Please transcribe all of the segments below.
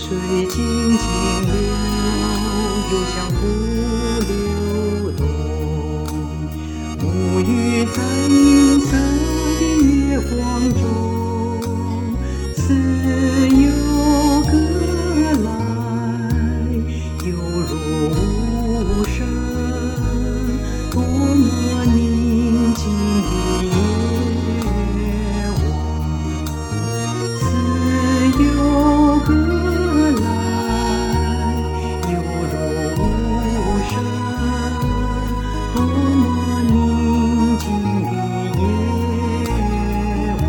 水静静流，又像湖流动。沐浴在银色的月光中，自由歌来，犹如无声。多么宁静的夜晚，自由歌来，犹如无声。多么宁静的夜晚，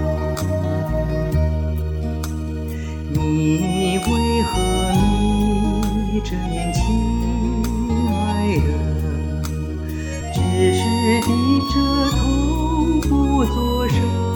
你为何眯着眼，亲爱的？只是低着头不作声，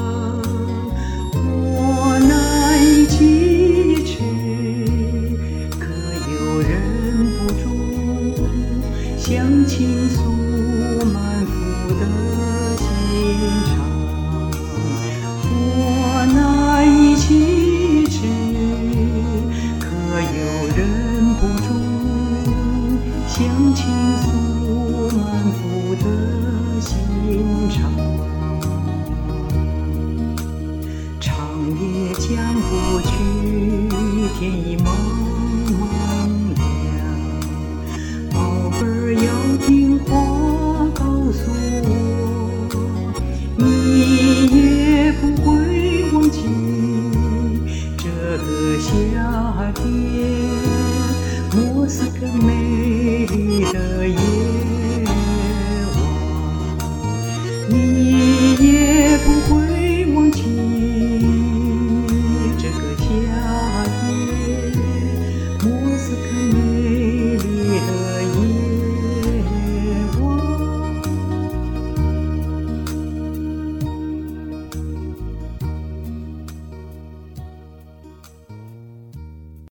我难以启齿，可又忍不住想倾诉满腹的心肠。我难以启齿，可又忍不住想倾诉满腹的心肠。长夜将过去，天已茫茫亮。宝贝儿要听话，告诉我，你也不会忘记这个夏天，莫斯科美